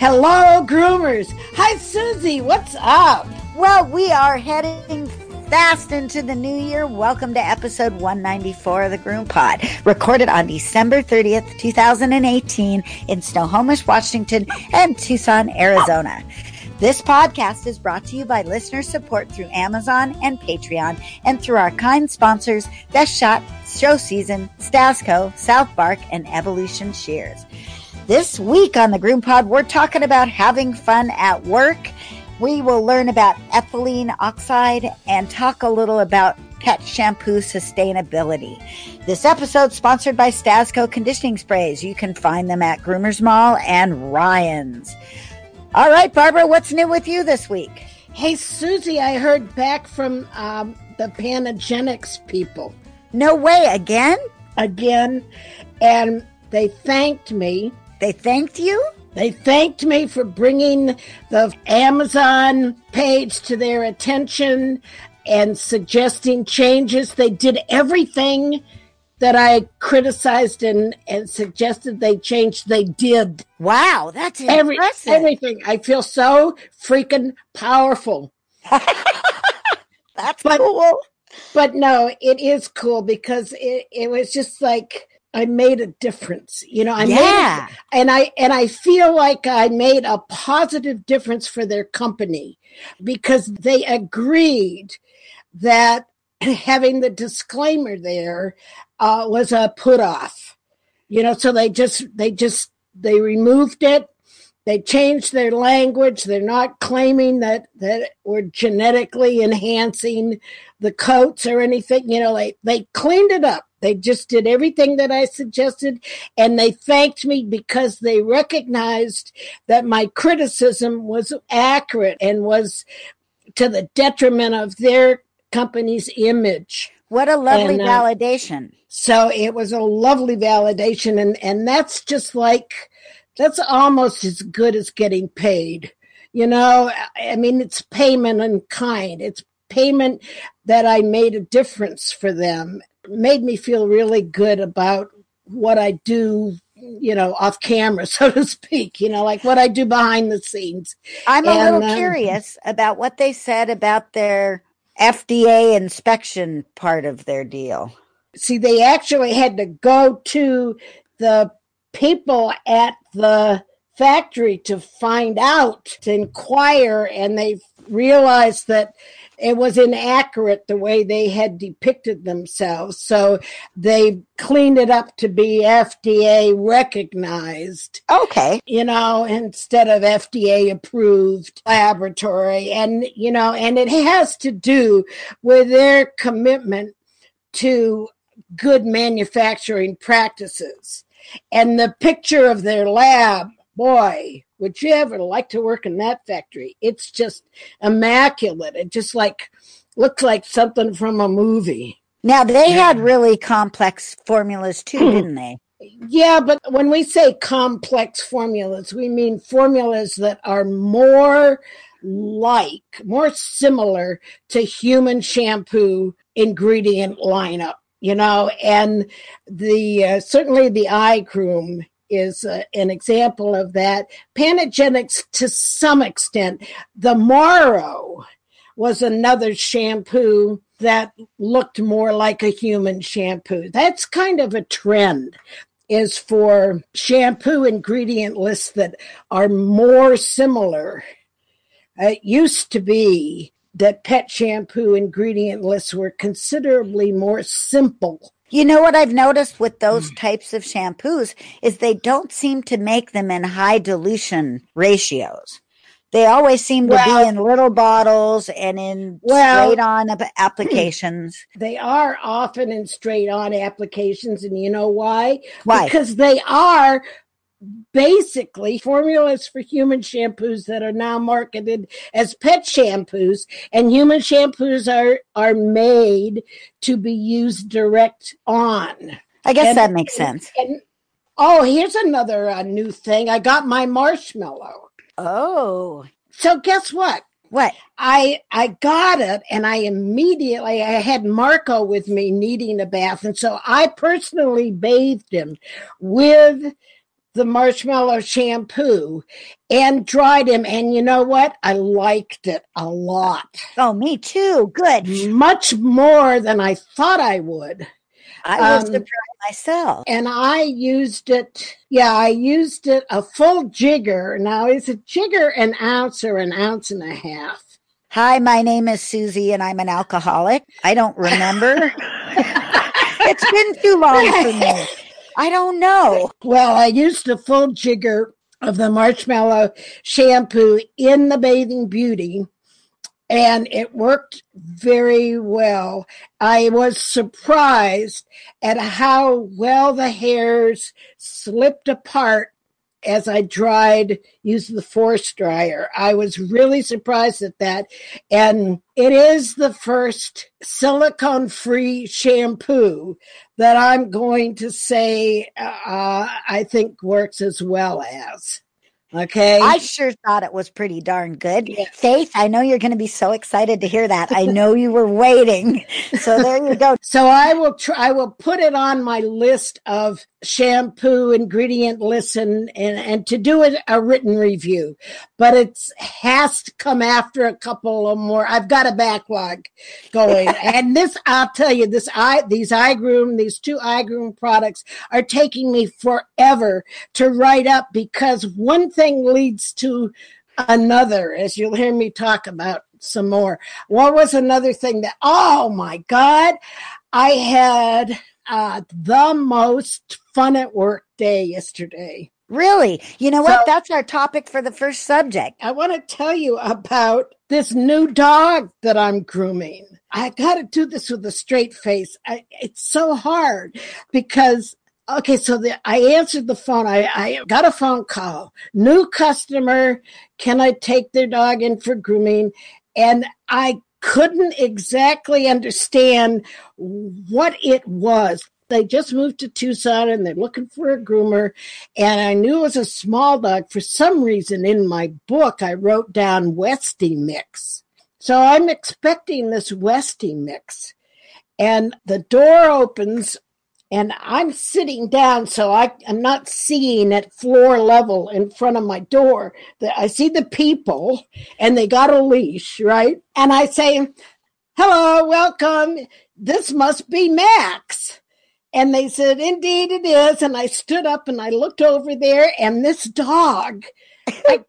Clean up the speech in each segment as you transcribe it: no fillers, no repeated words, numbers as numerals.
Hello, groomers. Hi, Susie. What's up? Well, we are heading fast into the new year. Welcome to episode 194 of the Groom Pod, recorded on December 30th, 2018 in Snohomish, Washington, and Tucson, Arizona. This podcast is brought to you by listener support through Amazon and Patreon, and through our kind sponsors, Best Shot, Show Season, Stasco, South Bark, and Evolution Shears. This week on the Groom Pod, we're talking about having fun at work. We will learn about ethylene oxide and talk a little about pet shampoo sustainability. This episode is sponsored by Stasco Conditioning Sprays. You can find them at Groomers Mall and Ryan's. All right, Barbara, what's new with you this week? Hey, Susie, I heard back from the Panagenics people. No way, again? Again, and they thanked me. They thanked you? They thanked me for bringing the Amazon page to their attention and suggesting changes. They did everything that I criticized and suggested they changed. They did. Wow, that's impressive. Everything. I feel so freaking powerful. That's cool. But no, it is cool because it was just like, I made a difference, you know. I feel like I made a positive difference for their company because they agreed that having the disclaimer there was a put off, you know. So they removed it. They changed their language. They're not claiming that we're genetically enhancing the coats or anything. You know, they cleaned it up. They just did everything that I suggested, and they thanked me because they recognized that my criticism was accurate and was to the detriment of their company's image. What a lovely validation. So it was a lovely validation, and that's just like, that's almost as good as getting paid. You know, I mean, it's payment in kind. It's payment that I made a difference for them. It made me feel really good about what I do, you know, off camera, so to speak, you know, like what I do behind the scenes. I'm a little curious about what they said about their FDA inspection part of their deal. See, they actually had to go to the people at the factory to find out, to inquire, and they realized that it was inaccurate the way they had depicted themselves. So they cleaned it up to be FDA recognized. Okay. You know, instead of FDA approved laboratory. And, you know, and it has to do with their commitment to good manufacturing practices. And the picture of their lab, boy, would you ever like to work in that factory? It's just immaculate. It just looks like something from a movie. Now, they had really complex formulas too, didn't they? Yeah, but when we say complex formulas, we mean formulas that are more similar to human shampoo ingredient lineup. You know, and certainly the eye Groom is an example of that. Panagenics, to some extent. The Morrow was another shampoo that looked more like a human shampoo. That's kind of a trend, is for shampoo ingredient lists that are more similar. It used to be that pet shampoo ingredient lists were considerably more simple. You know what I've noticed with those types of shampoos is they don't seem to make them in high dilution ratios. They always seem to be in little bottles and in straight-on applications. They are often in straight-on applications, and you know why? Why? Because they are basically formulas for human shampoos that are now marketed as pet shampoos, and human shampoos are made to be used direct on. I guess that makes sense. Here's another new thing. I got my marshmallow. Oh. So guess what? What? I got it, and I had Marco with me needing a bath, and so I personally bathed him with the marshmallow shampoo and dried him. And you know what? I liked it a lot. Oh, me too. Good. Much more than I thought I would. I was surprised myself. And I used it. Yeah, I used it a full jigger. Now, is a jigger an ounce or an ounce and a half? Hi, my name is Susie and I'm an alcoholic. I don't remember. It's been too long for me. I don't know. Well, I used a full jigger of the marshmallow shampoo in the Bathing Beauty, and it worked very well. I was surprised at how well the hairs slipped apart as I used the force dryer. I was really surprised at that. And it is the first silicone-free shampoo that I'm going to say I think works as well as. Okay. I sure thought it was pretty darn good. Yeah. Faith, I know you're going to be so excited to hear that. I know you were waiting. So there you go. So I will put it on my list of shampoo ingredient lists and to do a written review. But it has to come after a couple of more. I've got a backlog going. And this, I'll tell you, these two iGroom products are taking me forever to write up, because one thing leads to another, as you'll hear me talk about some more. What was another thing that, oh my God, I had the most fun at work day yesterday. Really? You know what? That's our topic for the first subject. I want to tell you about this new dog that I'm grooming. I got to do this with a straight face. It's so hard because, okay, so I answered the phone. I got a phone call. New customer, can I take their dog in for grooming? And I couldn't exactly understand what it was. They just moved to Tucson and they're looking for a groomer. And I knew it was a small dog. For some reason in my book, I wrote down Westie Mix. So I'm expecting this Westie Mix. And the door opens and I'm sitting down, so I'm not seeing at floor level in front of my door. I see the people and they got a leash, right? And I say, hello, welcome. This must be Max. And they said, indeed it is. And I stood up and I looked over there, and this dog, I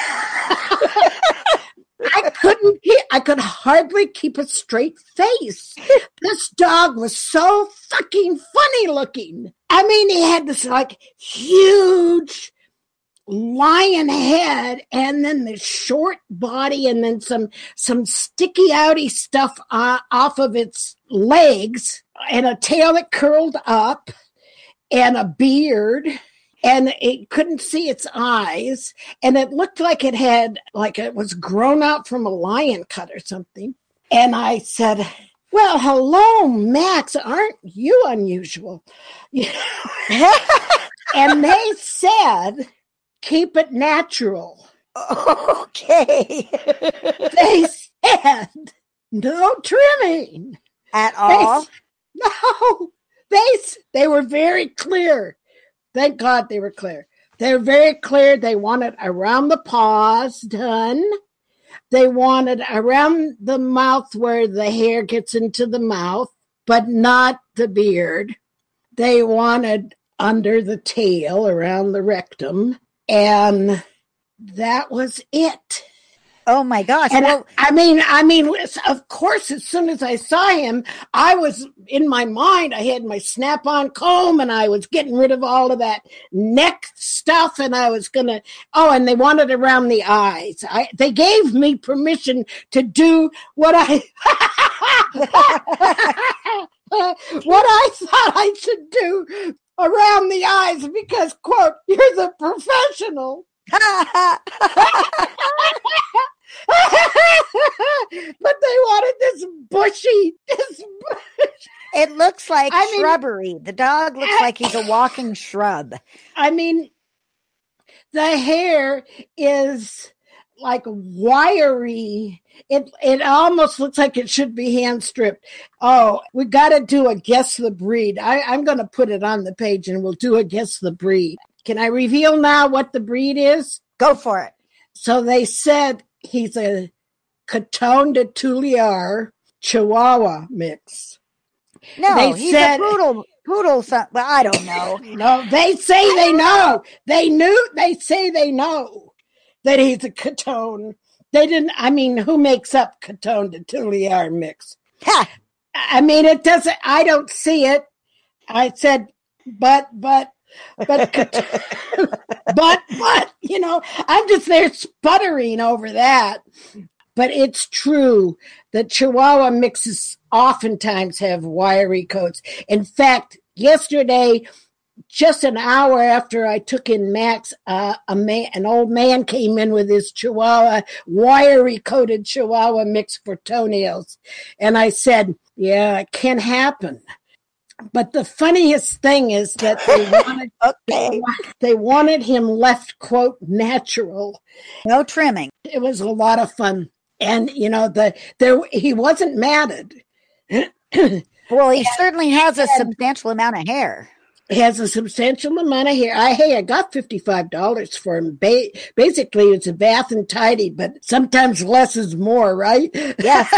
could hardly keep a straight face. This dog was so fucking funny looking. I mean, he had this like huge lion head and then the short body and then some sticky outy stuff off of its legs and a tail that curled up and a beard, and it couldn't see its eyes, and it looked like it was grown out from a lion cut or something. And I said, well, hello, Max, aren't you unusual? And they said, keep it natural. Okay. They said, no trimming. At all? No. They were very clear. Thank God they were clear. They were very clear. They wanted around the paws done. They wanted around the mouth where the hair gets into the mouth, but not the beard. They wanted under the tail, around the rectum. And that was it. Oh my gosh. And well, I mean, of course, as soon as I saw him, I was in my mind, I had my Snap-on comb and I was getting rid of all of that neck stuff, and I was going to, and they wanted around the eyes. They gave me permission to do what I thought I should do around the eyes because, quote, you're the professional. But they wanted this bushy. It looks like shrubbery. The dog looks like he's a walking shrub. I mean, the hair is like wiry. It almost looks like it should be hand stripped. Oh, we got to do a guess the breed. I'm going to put it on the page and we'll do a guess the breed. Can I reveal now what the breed is? Go for it. So they said he's a Coton de Tuliar Chihuahua mix. No, he's a poodle. Poodle, well, I don't know. No, they say they know. They say they know that he's a Coton. They didn't, who makes up Coton de Tuliar mix? Ha! It doesn't, I don't see it. I said, but, I'm just there sputtering over that. But it's true that Chihuahua mixes oftentimes have wiry coats. In fact, yesterday, just an hour after I took in Max, an old man came in with his Chihuahua, wiry coated Chihuahua mix for toenails. And I said, yeah, it can happen. But the funniest thing is that they wanted him left, quote, natural. No trimming. It was a lot of fun. And, he wasn't matted. Well, he certainly has a substantial amount of hair. He has a substantial amount of hair. I got $55 for him. Basically, it's a bath and tidy, but sometimes less is more, right? Yes.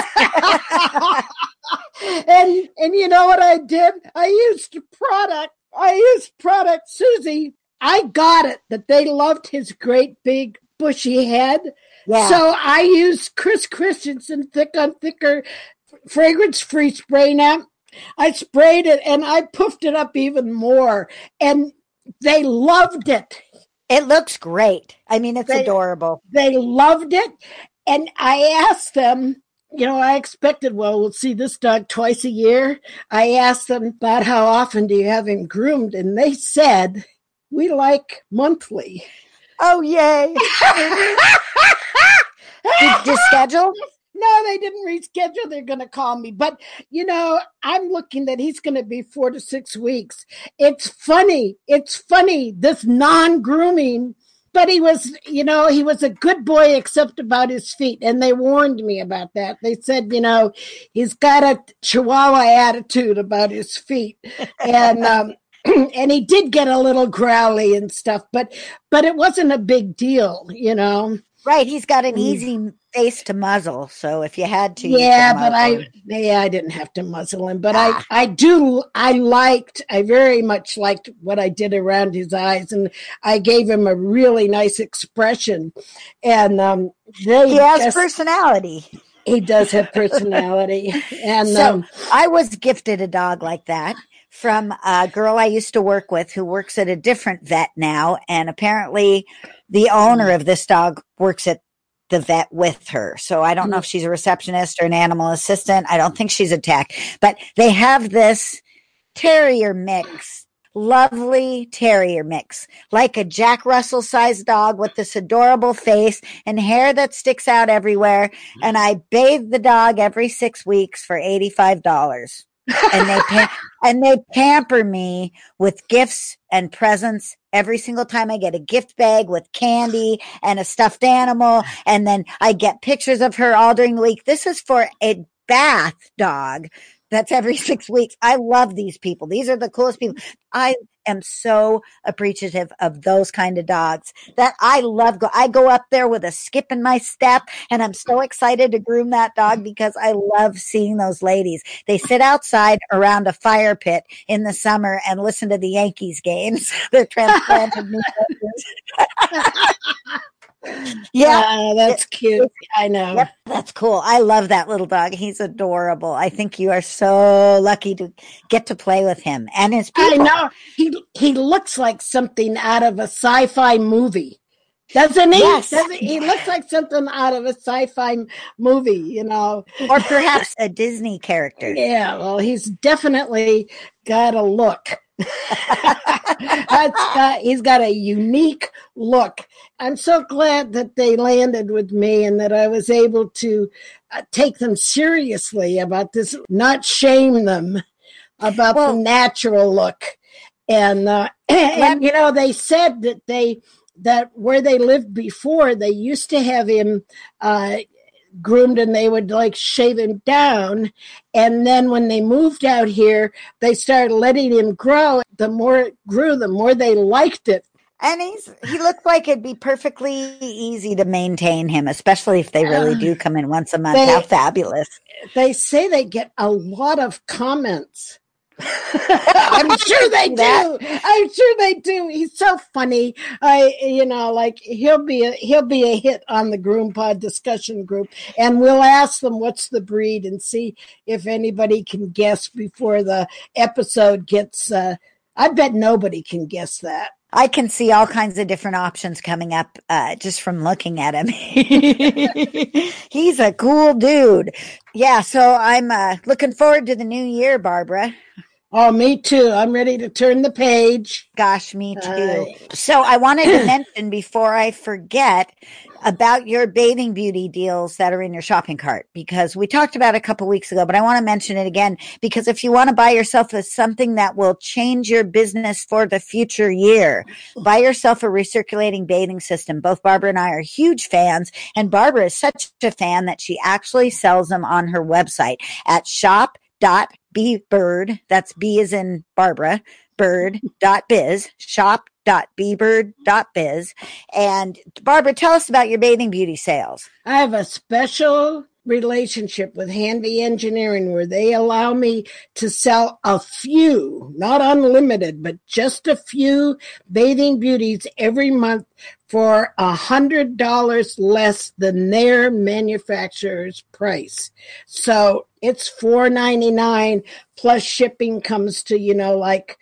And you know what I did? I used product, Susie. I got it that they loved his great big bushy head. Yeah. So I used Chris Christensen Thick on Thicker fragrance-free spray now. I sprayed it and I puffed it up even more. And they loved it. It looks great. It's adorable. They loved it. And I asked them, I expected, we'll see this dog twice a year. I asked them about how often do you have him groomed? And they said, we like monthly. Oh, yay. Did you schedule? No, they didn't reschedule. They're going to call me. But, I'm looking that he's going to be 4 to 6 weeks. It's funny, this non-grooming. But he was a good boy except about his feet. And they warned me about that. They said, he's got a Chihuahua attitude about his feet. And, and he did get a little growly and stuff, but it wasn't a big deal, Right, he's got an easy face to muzzle, so if you had to, I didn't have to muzzle him, but I very much liked what I did around his eyes, and I gave him a really nice expression, and he has personality. He does have personality, and so I was gifted a dog like that from a girl I used to work with who works at a different vet now. And apparently the owner of this dog works at the vet with her. So I don't know if she's a receptionist or an animal assistant. I don't think she's a tech, but they have this terrier mix, lovely terrier mix, like a Jack Russell sized dog with this adorable face and hair that sticks out everywhere. And I bathe the dog every 6 weeks for $85. And they pamper me with gifts and presents every single time. I get a gift bag with candy and a stuffed animal, and then I get pictures of her all during the week. This is for a bath dog. That's every 6 weeks. I love these people. These are the coolest people. I am so appreciative of those kind of dogs that I love. I go up there with a skip in my step, and I'm so excited to groom that dog because I love seeing those ladies. They sit outside around a fire pit in the summer and listen to the Yankees games. They're transplanted Newyorkers. Yeah, that's cute. I know. Yep, that's cool. I love that little dog. He's adorable. I think you are so lucky to get to play with him and his people. I know. He looks like something out of a sci-fi movie. Doesn't he? Yes. He looks like something out of a sci-fi movie, Or perhaps a Disney character. Yeah, well, he's definitely got a look. He's got a unique look. I'm so glad that they landed with me and that I was able to take them seriously about this, not shame them about the natural look. And they said that where they lived before, they used to have him groomed and they would shave him down. And then when they moved out here, they started letting him grow. The more it grew, the more they liked it. And he looks like it'd be perfectly easy to maintain him, especially if they really do come in once a month. How fabulous. They say they get a lot of comments. I'm sure they do. I'm sure they do. He's so funny. He'll be a hit on the Groom Pod discussion group, and we'll ask them what's the breed and see if anybody can guess before the episode gets. I bet nobody can guess that. I can see all kinds of different options coming up just from looking at him. He's a cool dude. Yeah, so I'm looking forward to the new year, Barbara. Oh, me too. I'm ready to turn the page. Gosh, me too. So I wanted to mention before I forget about your bathing beauty deals that are in your shopping cart, because we talked about it a couple weeks ago, but I want to mention it again, because if you want to buy yourself something that will change your business for the future year, buy yourself a recirculating bathing system. Both Barbara and I are huge fans, and Barbara is such a fan that she actually sells them on her website at shop.bbird. That's B as in Barbara, bird.biz, shop.bbird.biz. And Barbara, tell us about your bathing beauty sales. I have a special relationship with Hanvey Engineering where they allow me to sell a few, not unlimited, but just a few bathing beauties every month for $100 less than their manufacturer's price. So it's $4.99 plus shipping comes to, like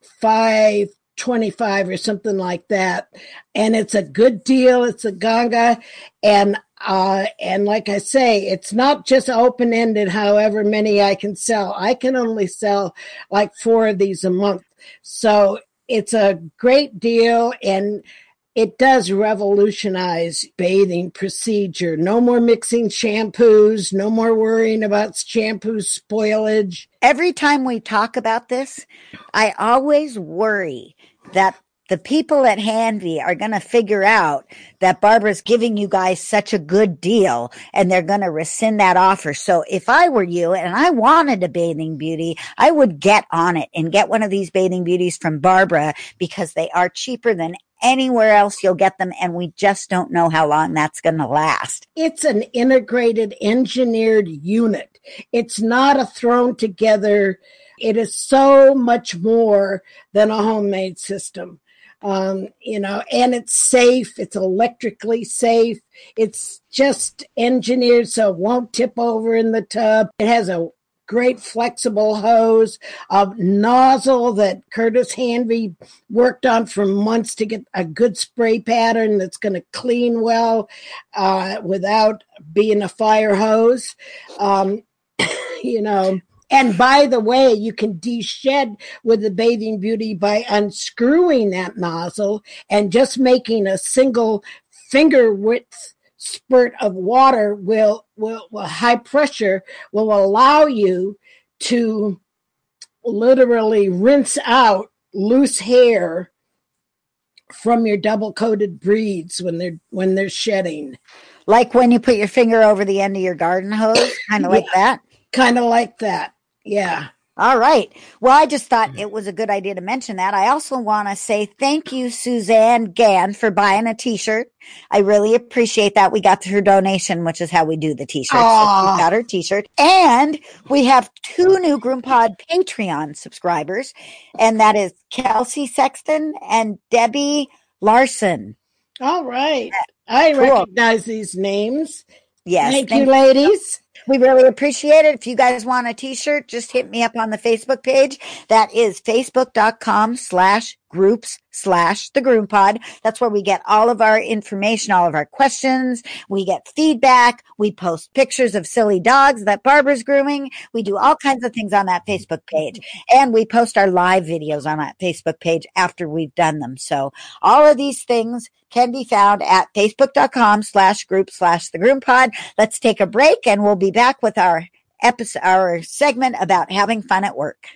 $5.25 or something like that. And it's a good deal. It's a ganga. And like I say, it's not just open-ended, however many I can sell. I can only sell like 4 of these a month. So it's a great deal, and it does revolutionize bathing procedure. No more mixing shampoos, no more worrying about shampoo spoilage. Every time we talk about this, I always worry that the people at Hanvey are going to figure out that Barbara's giving you guys such a good deal, and they're going to rescind that offer. So if I were you and I wanted a bathing beauty, I would get on it and get one of these bathing beauties from Barbara, because they are cheaper than anywhere else you'll get them, and we just don't know how long that's going to last. It's an integrated, engineered unit. It's not a thrown together. It is so much more than a homemade system. And it's safe. It's electrically safe. It's just engineered so it won't tip over in the tub. It has a great flexible hose, a nozzle that Curtis Hanvey worked on for months to get a good spray pattern that's going to clean well without being a fire hose. And by the way, you can de-shed with the bathing beauty by unscrewing that nozzle and just making a single finger width spurt of water will high pressure will allow you to literally rinse out loose hair from your double coated breeds when they're shedding. Like when you put your finger over the end of your garden hose, kind of like that? Kind of like that. Yeah. All right. Well, I just thought it was a good idea to mention that. I also want to say thank you, Suzanne Gann, for buying a t-shirt. I really appreciate that. We got her donation, which is how we do the t-shirts. So we got her t-shirt. And we have 2 new GroomPod Patreon subscribers, and that is Kelsey Sexton and Debbie Larson. All right. I recognize these names. Yes. Thank you, ladies. We really appreciate it. If you guys want a t-shirt, just hit me up on the Facebook page. That is facebook.com/groups/thegroompod. That's where we get all of our information, all of our questions. We get feedback. We post pictures of silly dogs that Barbara's grooming. We do all kinds of things on that Facebook page. And we post our live videos on that Facebook page after we've done them. So all of these things can be found at facebook.com/group/thegroompod. Let's take a break, and we'll be back with our segment about having fun at work.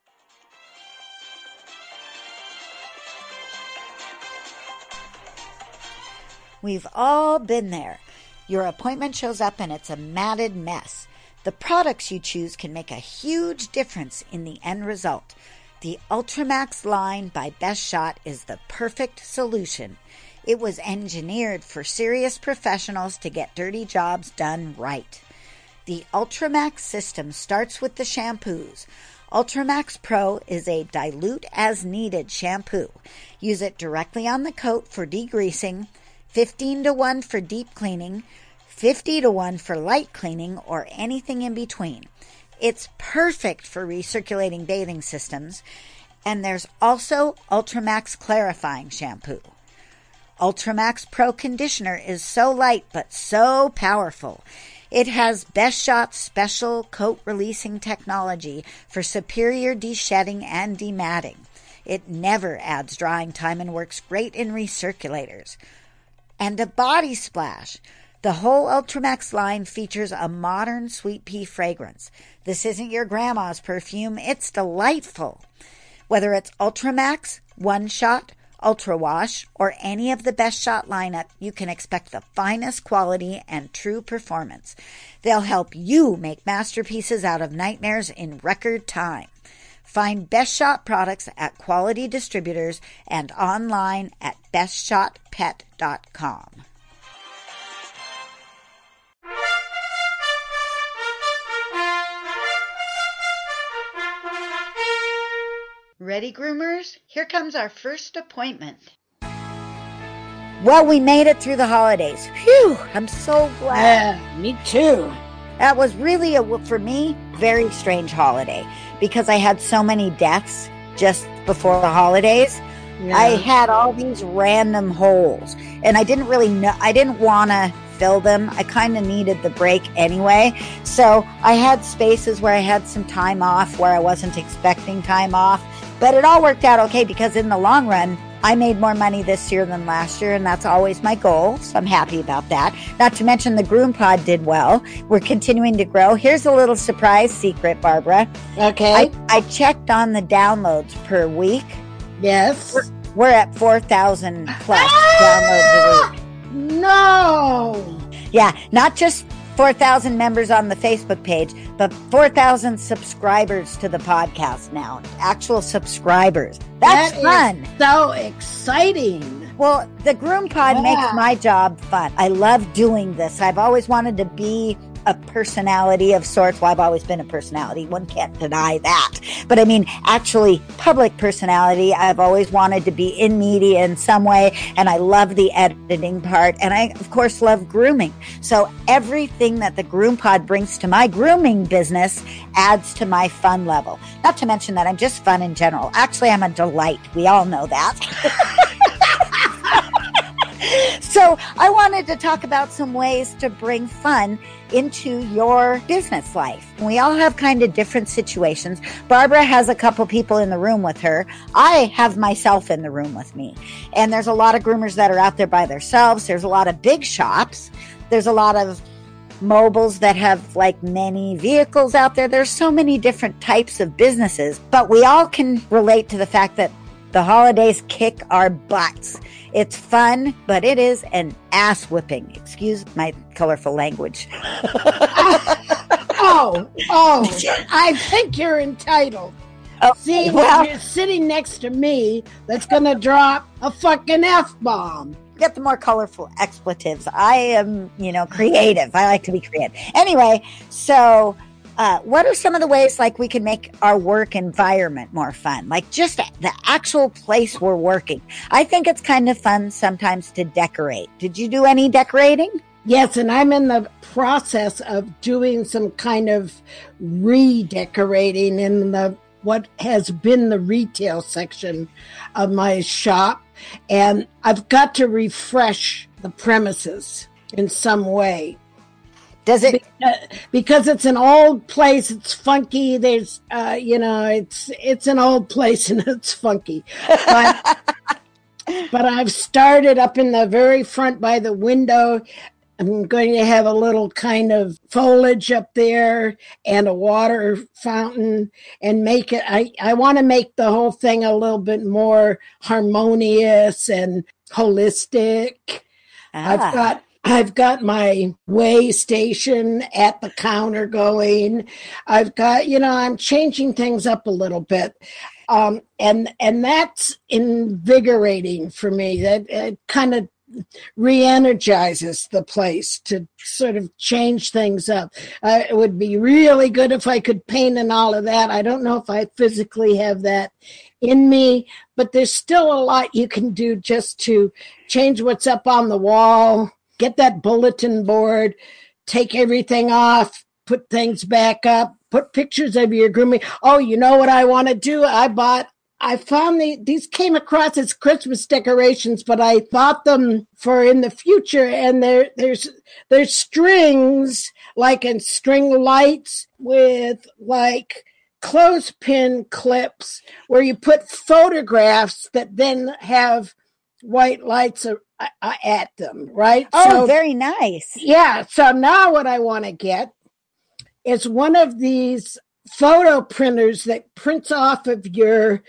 We've all been there. Your appointment shows up and it's a matted mess. The products you choose can make a huge difference in the end result. The Ultramax line by Best Shot is the perfect solution. It was engineered for serious professionals to get dirty jobs done right. The Ultramax system starts with the shampoos. Ultramax Pro is a dilute-as-needed shampoo. Use it directly on the coat for degreasing, 15-to-1 for deep cleaning, 50-to-1 for light cleaning, or anything in between. It's perfect for recirculating bathing systems. And there's also Ultramax Clarifying Shampoo. Ultramax Pro Conditioner is so light but so powerful. It has Best Shot's special coat releasing technology for superior de-shedding and dematting. It never adds drying time and works great in recirculators. And a body splash. The whole Ultramax line features a modern sweet pea fragrance. This isn't your grandma's perfume. It's delightful. Whether it's Ultramax, One Shot, Ultra Wash, or any of the Best Shot lineup, you can expect the finest quality and true performance. They'll help you make masterpieces out of nightmares in record time. Find Best Shot products at quality distributors and online at bestshotpet.com. Ready, groomers? Here comes our first appointment. Well, we made it through the holidays. Phew, I'm so glad. Yeah, me too. That was really, for me, very strange holiday because I had so many deaths just before the holidays. Yeah. I had all these random holes and I didn't really know, I didn't want to fill them. I kind of needed the break anyway. So I had spaces where I had some time off where I wasn't expecting time off. But it all worked out okay because in the long run, I made more money this year than last year, and that's always my goal. So I'm happy about that. Not to mention the Groom Pod did well. We're continuing to grow. Here's a little surprise secret, Barbara. Okay. I checked on the downloads per week. Yes. We're at 4,000 plus downloads a week. No. Yeah, not just 4,000 members on the Facebook page, but 4,000 subscribers to the podcast now. Actual subscribers. That's fun. So exciting. Well, the Groom Pod makes my job fun. I love doing this. I've always wanted to be a personality of sorts. Well, I've always been a personality. One can't deny that. But I mean, actually, public personality. I've always wanted to be in media in some way. And I love the editing part. And I, of course, love grooming. So everything that the Groom Pod brings to my grooming business adds to my fun level. Not to mention that I'm just fun in general. Actually, I'm a delight. We all know that. So I wanted to talk about some ways to bring fun into your business life. We all have kind of different situations. Barbara has a couple people in the room with her. I have myself in the room with me. And there's a lot of groomers that are out there by themselves. There's a lot of big shops. There's a lot of mobiles that have like many vehicles out there. There's so many different types of businesses, but we all can relate to the fact that the holidays kick our butts. It's fun, but it is an ass whipping. Excuse my colorful language. I think you're entitled. Oh, See, well, you're sitting next to me that's going to drop a fucking F-bomb. Get the more colorful expletives. I am, creative. I like to be creative. Anyway, so what are some of the ways like we can make our work environment more fun? Like just the actual place we're working. I think it's kind of fun sometimes to decorate. Did you do any decorating? Yes, and I'm in the process of doing some kind of redecorating in what has been the retail section of my shop. And I've got to refresh the premises in some way. Does it? Because it's an old place. It's funky. There's, it's an old place and it's funky. But I've started up in the very front by the window. I'm going to have a little kind of foliage up there and a water fountain and make it, I want to make the whole thing a little bit more harmonious and holistic. I've got my weigh station at the counter going. I've got, I'm changing things up a little bit. And that's invigorating for me. That kind of re-energizes the place to sort of change things up. It would be really good if I could paint and all of that. I don't know if I physically have that in me, but there's still a lot you can do just to change what's up on the wall, get that bulletin board, take everything off, put things back up, put pictures of your grooming. Oh, you know what I want to do? I found these came across as Christmas decorations, but I bought them for in the future. And there's strings, like in string lights with like clothespin clips where you put photographs that then have white lights at them, right? Oh, so, very nice. Yeah. So now what I want to get is one of these photo printers that prints off of your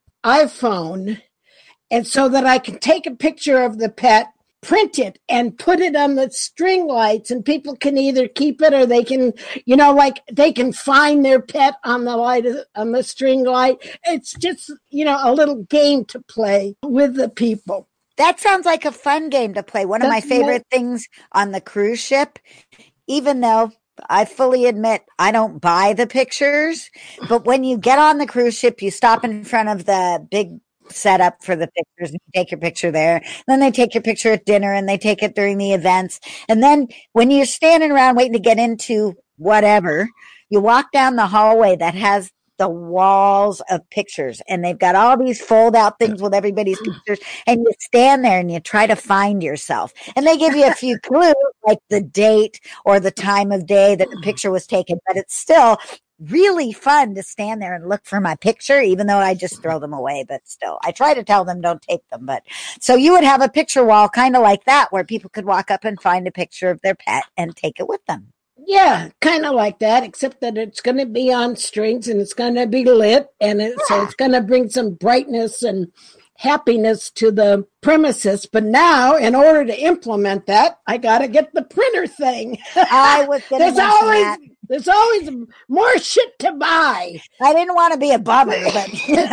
iPhone, and so that I can take a picture of the pet, print it, and put it on the string lights, and people can either keep it or they can, like they can find their pet on the light, on the string light. It's just, a little game to play with the people. That sounds like a fun game to play. One of my favorite things on the cruise ship, even though I fully admit I don't buy the pictures, but when you get on the cruise ship, you stop in front of the big setup for the pictures and you take your picture there. Then they take your picture at dinner and they take it during the events. And then when you're standing around waiting to get into whatever, you walk down the hallway that has the walls of pictures, and they've got all these fold out things with everybody's pictures, and you stand there and you try to find yourself, and they give you a few clues like the date or the time of day that the picture was taken, but it's still really fun to stand there and look for my picture, even though I just throw them away. But still, I try to tell them don't take them. But so you would have a picture wall kind of like that where people could walk up and find a picture of their pet and take it with them. Yeah, kind of like that, except that it's going to be on strings and it's going to be lit, and so it's going to bring some brightness and happiness to the premises. But now, in order to implement that, I got to get the printer thing. I was going to mention that. There's always more shit to buy. I didn't want to be a bummer, but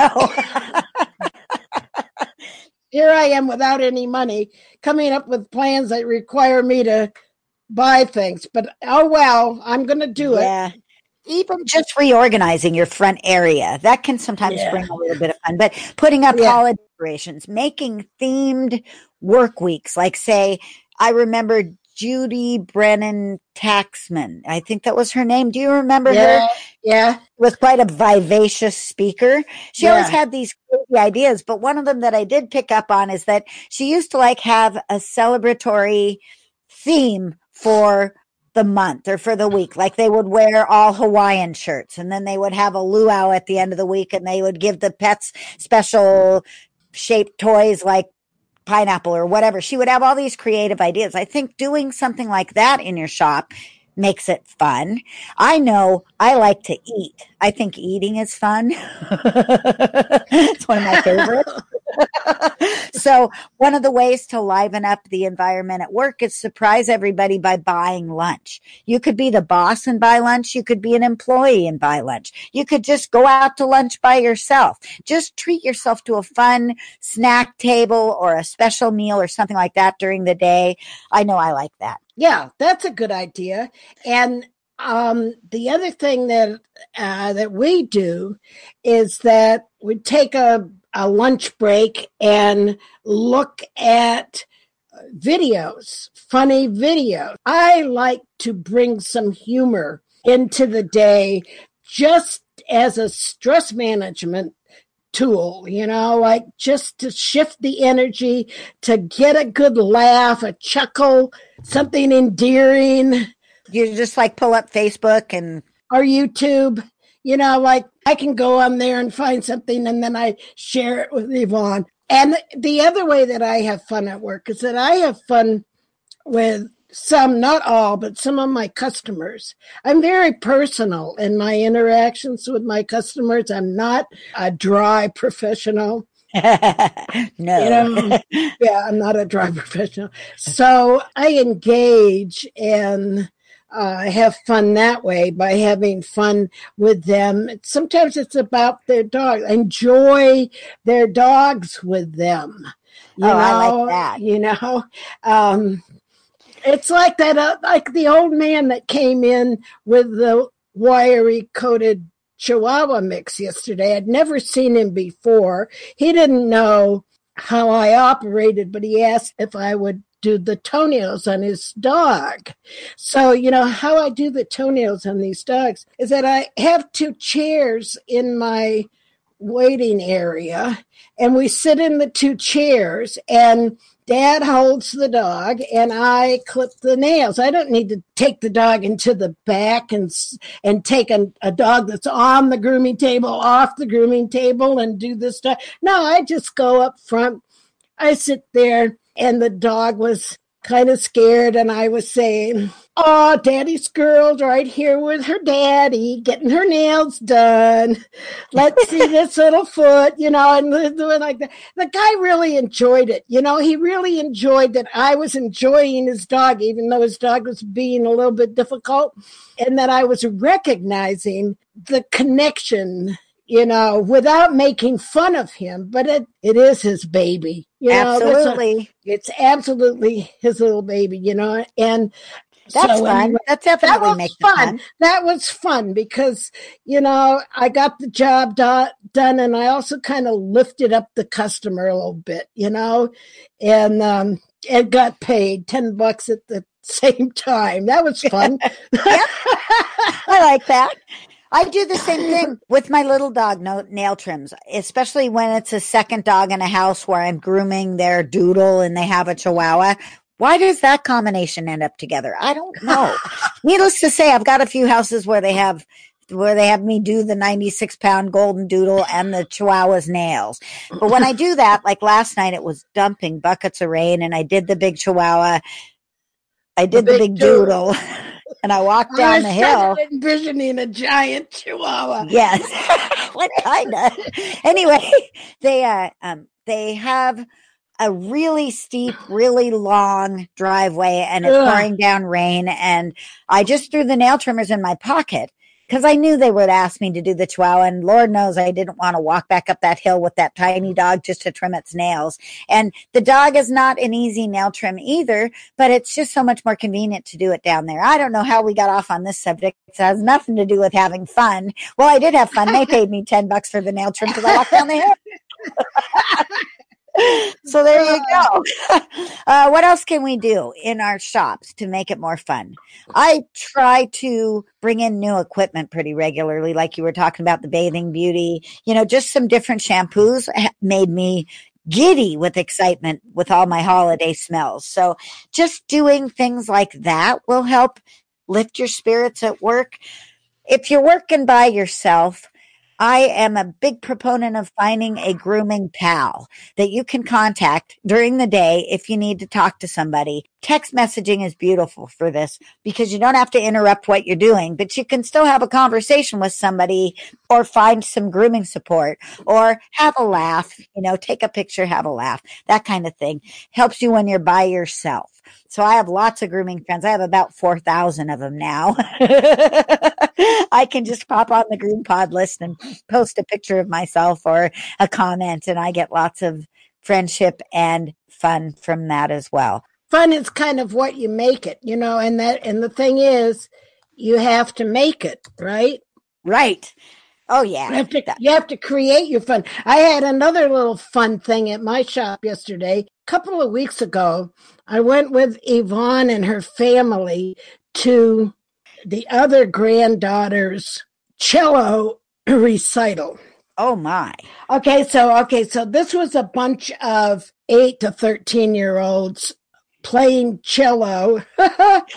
Here I am without any money, coming up with plans that require me to buy things, but oh well, I'm going to do it. Even just reorganizing your front area, that can sometimes bring a little bit of fun, but putting up holiday decorations, making themed work weeks, like say, I remember Judy Brennan Taxman. I think that was her name. Do you remember her? Yeah. Was quite a vivacious speaker. She always had these crazy ideas, but one of them that I did pick up on is that she used to like have a celebratory theme for the month or for the week. Like they would wear all Hawaiian shirts, and then they would have a luau at the end of the week, and they would give the pets special shaped toys like pineapple or whatever. She would have all these creative ideas. I think doing something like that in your shop makes it fun. I know I like to eat. I think eating is fun. It's one of my favorites. So one of the ways to liven up the environment at work is surprise everybody by buying lunch. You could be the boss and buy lunch. You could be an employee and buy lunch. You could just go out to lunch by yourself. Just treat yourself to a fun snack table or a special meal or something like that during the day. I know I like that. Yeah, that's a good idea. And the other thing that we do is that we take a lunch break and look at videos, funny videos. I like to bring some humor into the day just as a stress management tool, like just to shift the energy, to get a good laugh, a chuckle, something endearing. You just like pull up Facebook or YouTube, like I can go on there and find something and then I share it with Yvonne. And the other way that I have fun at work is that I have fun with some, not all, but some of my customers. I'm very personal in my interactions with my customers. I'm not a dry professional. No. I'm not a dry professional. So I engage in have fun that way by having fun with them. Sometimes it's about their dog. Enjoy their dogs with them. I like that. It's like that, like the old man that came in with the wiry coated Chihuahua mix yesterday. I'd never seen him before. He didn't know how I operated, but he asked if I would do the toenails on his dog. So, how I do the toenails on these dogs is that I have 2 chairs in my waiting area, and we sit in the 2 chairs, and Dad holds the dog and I clip the nails. I don't need to take the dog into the back and take a dog that's on the grooming table off the grooming table and do this stuff. No, I just go up front. I sit there, and the dog was kind of scared, and I was saying, "Oh, Daddy's girl's right here with her daddy, getting her nails done. Let's see this little foot," and doing like that. The guy really enjoyed it. He really enjoyed that I was enjoying his dog, even though his dog was being a little bit difficult, and that I was recognizing the connection, without making fun of him, but it is his baby. Absolutely. It's absolutely his little baby, and that's fun. Anyway, that definitely makes it fun. That was fun because, I got the job done, and I also kind of lifted up the customer a little bit, and got paid $10 at the same time. That was fun. I like that. I do the same thing with my little dog nail trims, especially when it's a second dog in a house where I'm grooming their doodle and they have a Chihuahua. Why does that combination end up together? I don't know. Needless to say, I've got a few houses where they have me do the 96-pound golden doodle and the Chihuahua's nails. But when I do that, like last night, it was dumping buckets of rain, and I did the big Chihuahua. I did the big doodle. And I walked down the hill. I started envisioning a giant Chihuahua. Yes. What kind of? Anyway, they have a really steep, really long driveway, and it's pouring down rain. And I just threw the nail trimmers in my pocket because I knew they would ask me to do the Chihuahua, and Lord knows I didn't want to walk back up that hill with that tiny dog just to trim its nails. And the dog is not an easy nail trim either, but it's just so much more convenient to do it down there. I don't know how we got off on this subject. It has nothing to do with having fun. Well, I did have fun. They paid me $10 for the nail trim because I walked down the hill. So there you go. What else can we do in our shops to make it more fun? I try to bring in new equipment pretty regularly, like you were talking about the Bathing Beauty. Just some different shampoos made me giddy with excitement with all my holiday smells. So just doing things like that will help lift your spirits at work. If you're working by yourself, I am a big proponent of finding a grooming pal that you can contact during the day if you need to talk to somebody. Text messaging is beautiful for this because you don't have to interrupt what you're doing, but you can still have a conversation with somebody or find some grooming support or have a laugh, take a picture, have a laugh, that kind of thing. Helps you when you're by yourself. So I have lots of grooming friends. I have about 4,000 of them now. I can just pop on the Groom Pod list and post a picture of myself or a comment, and I get lots of friendship and fun from that as well. Fun is kind of what you make it, and the thing is, you have to make it, right? Right. Oh, yeah. You have to create your fun. I had another little fun thing at my shop yesterday. A couple of weeks ago, I went with Yvonne and her family to the other granddaughter's cello recital. Oh, my. Okay, so this was a bunch of 8 to 13-year-olds playing cello. That's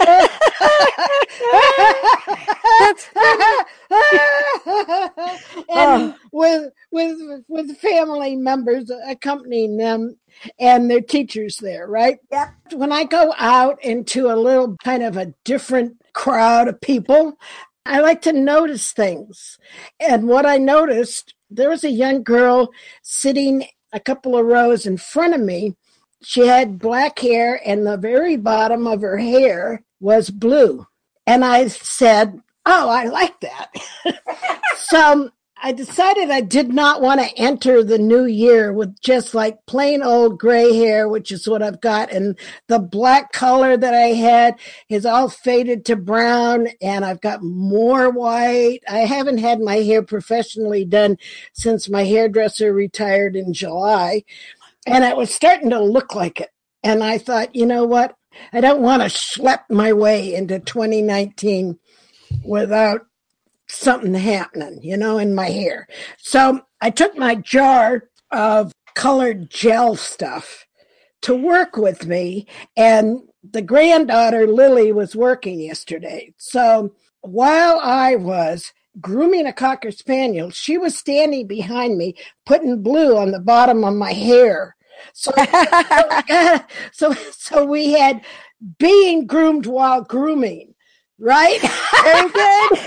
and with family members accompanying them and their teachers there, right? Yep. When I go out into a little kind of a different crowd of people, I like to notice things. And what I noticed, there was a young girl sitting a couple of rows in front of me. She had black hair, and the very bottom of her hair was blue. And I said, oh, I like that. So I decided I did not want to enter the new year with just like plain old gray hair, which is what I've got. And the black color that I had is all faded to brown, and I've got more white. I haven't had my hair professionally done since my hairdresser retired in July, and it was starting to look like it. And I thought, you know what? I don't want to schlep my way into 2019 without something happening, in my hair. So I took my jar of colored gel stuff to work with me, and the granddaughter, Lily, was working yesterday. So while I was grooming a Cocker Spaniel, she was standing behind me, putting blue on the bottom of my hair. So we had being groomed while grooming, right? Very good.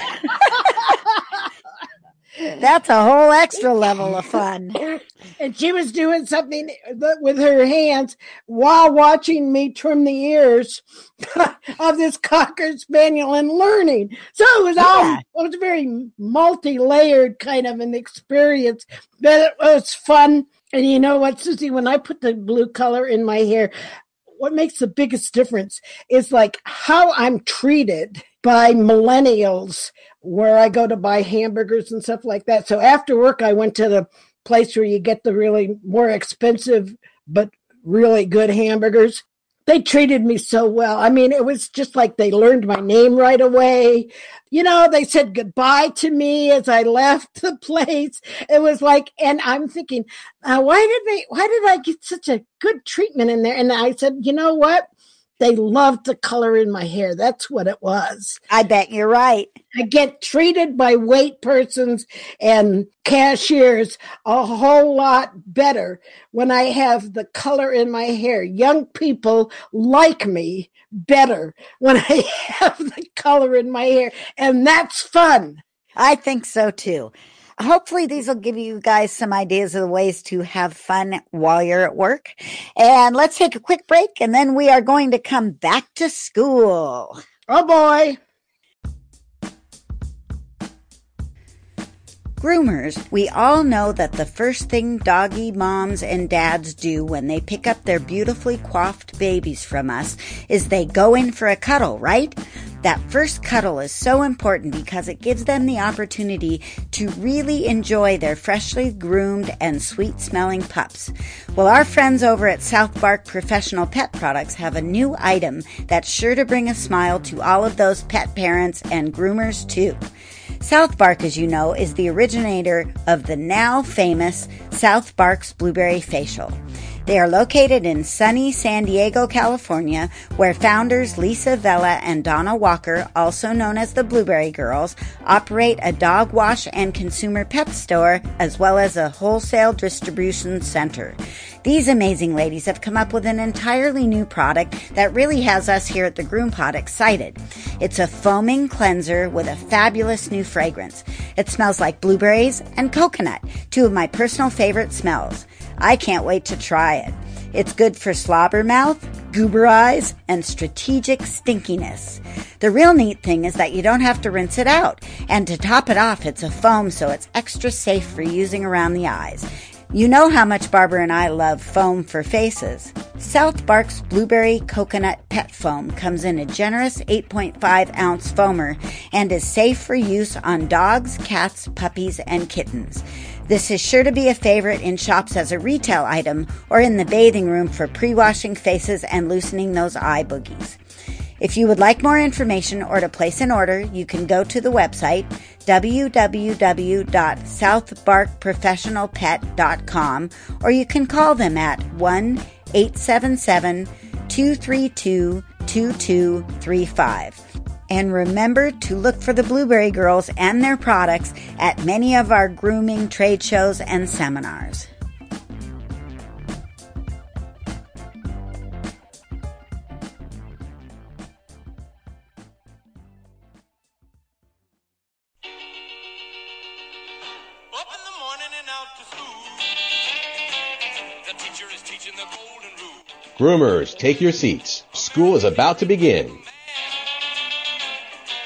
That's a whole extra level of fun. And she was doing something with her hands while watching me trim the ears of this Cocker Spaniel and learning. So it was a very multi-layered kind of an experience, but it was fun. And you know what, Susie, when I put the blue color in my hair, what makes the biggest difference is like how I'm treated by millennials where I go to buy hamburgers and stuff like that. So after work, I went to the place where you get the really more expensive but really good hamburgers. They treated me so well. I mean, it was just like they learned my name right away. They said goodbye to me as I left the place. It was like, and I'm thinking, why did I get such a good treatment in there? And I said, you know what? They loved the color in my hair. That's what it was. I bet you're right. I get treated by wait persons and cashiers a whole lot better when I have the color in my hair. Young people like me better when I have the color in my hair, and that's fun. I think so too. Hopefully these will give you guys some ideas of the ways to have fun while you're at work. And let's take a quick break, and then we are going to come back to school. Oh boy. Groomers, we all know that the first thing doggy moms and dads do when they pick up their beautifully coiffed babies from us is they go in for a cuddle, right? That first cuddle is so important because it gives them the opportunity to really enjoy their freshly groomed and sweet-smelling pups. Well, our friends over at South Bark Professional Pet Products have a new item that's sure to bring a smile to all of those pet parents and groomers too. South Bark, as you know, is the originator of the now famous South Bark's Blueberry Facial. They are located in sunny San Diego, California, where founders Lisa Vela and Donna Walker, also known as the Blueberry Girls, operate a dog wash and consumer pet store as well as a wholesale distribution center. These amazing ladies have come up with an entirely new product that really has us here at the Groom Pod excited. It's a foaming cleanser with a fabulous new fragrance. It smells like blueberries and coconut, two of my personal favorite smells. I can't wait to try it. It's good for slobber mouth, goober eyes, and strategic stinkiness. The real neat thing is that you don't have to rinse it out. And to top it off, it's a foam, so it's extra safe for using around the eyes. You know how much Barbara and I love foam for faces. South Bark's Blueberry Coconut Pet Foam comes in a generous 8.5-ounce foamer and is safe for use on dogs, cats, puppies, and kittens. This is sure to be a favorite in shops as a retail item or in the bathing room for pre-washing faces and loosening those eye boogies. If you would like more information or to place an order, you can go to the website www.southbarkprofessionalpet.com or you can call them at 1-877-232-2235. And remember to look for the Blueberry Girls and their products at many of our grooming trade shows and seminars. Up in the morning and out to school. The teacher is teaching the golden rule. Groomers, take your seats. School is about to begin.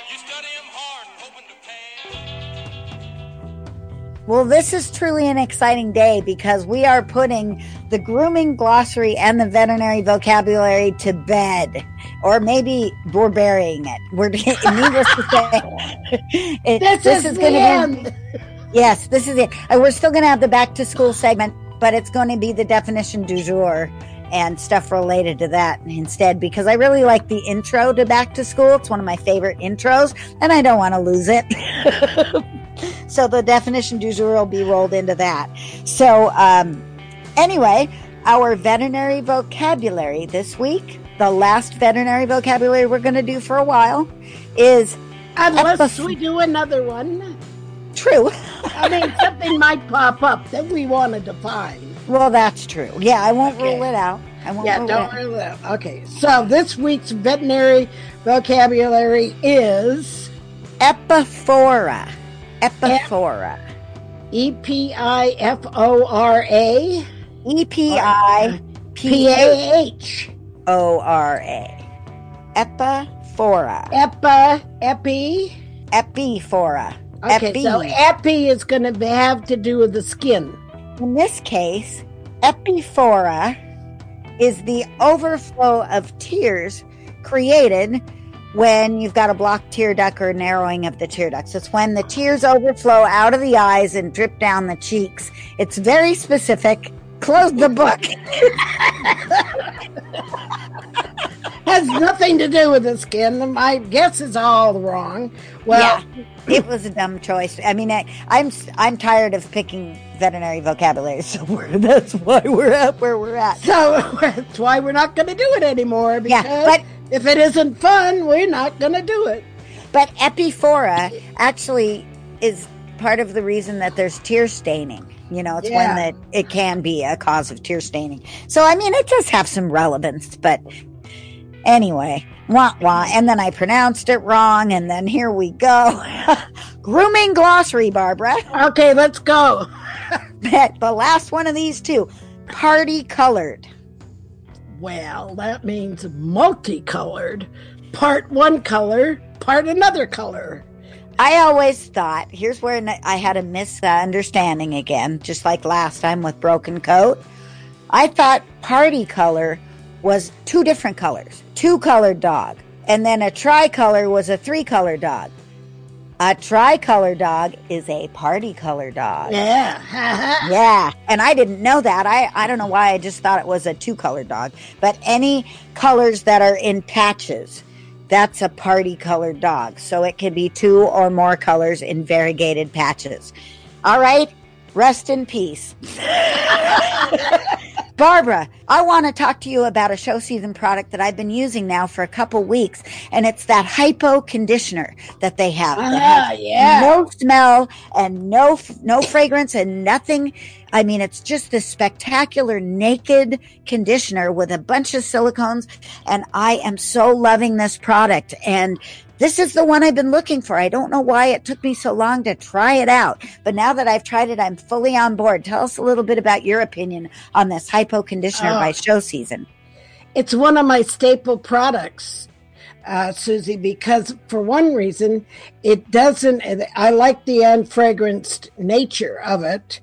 Well, this is truly an exciting day because we are putting the grooming glossary and the veterinary vocabulary to bed. Or maybe we're burying it. We're needless to say. This is going to end. Yes, this is it. We're still going to have the back to school segment, but it's going to be the definition du jour and stuff related to that instead, because I really like the intro to back to school. It's one of my favorite intros, and I don't want to lose it. So the definition du jour will be rolled into that. So anyway, our veterinary vocabulary this week, the last veterinary vocabulary we're going to do for a while, is... Unless we do another one. True. I mean, something might pop up that we want to define. Well, that's true. Yeah, I won't rule it out. Don't rule it out. Okay, so this week's veterinary vocabulary is... Epiphora. Epiphora. E-P-I-F-O-R-A. E-P-I-P-A-H. O-R-A. Epiphora. Epi. Epiphora. Okay, so epi is going to have to do with the skin. In this case, epiphora is the overflow of tears created when you've got a blocked tear duct or narrowing of the tear ducts. It's when the tears overflow out of the eyes and drip down the cheeks. It's very specific. Close the book. Has nothing to do with the skin. My guess is all wrong. Well, yeah, it was a dumb choice. I mean, I'm tired of picking veterinary vocabulary, so that's why we're at where we're at. So that's why we're not going to do it anymore. Because but if it isn't fun, we're not going to do it. But epiphora actually is part of the reason that there's tear staining. You know, it's when it can be a cause of tear staining. So, I mean, it does have some relevance, but anyway, wah, wah. And then I pronounced it wrong, and then here we go. Grooming glossary, Barbara. Okay, let's go. The last one of these two, party colored. Well, that means multicolored. Part one color, part another color. I always thought, here's where I had a misunderstanding again, just like last time with broken coat. I thought party color was two different colors, 2-colored dog. And then a tricolor was a 3-color dog. A tricolor dog is a party color dog. Yeah. Yeah. And I didn't know that. I don't know why I just thought it was a 2-color dog. But any colors that are in patches, that's a party colored dog. So it can be 2 or more colors in variegated patches. All right. Rest in peace. Barbara, I want to talk to you about a show season product that I've been using now for a couple weeks, and it's that hypo conditioner that they have. That has no smell and no fragrance and nothing. I mean, it's just this spectacular naked conditioner with a bunch of silicones, and I am so loving this product. And this is the one I've been looking for. I don't know why it took me so long to try it out, but now that I've tried it, I'm fully on board. Tell us a little bit about your opinion on this hypo conditioner by Show Season. It's one of my staple products, Susie, because for one reason, it doesn't, I like the unfragranced nature of it,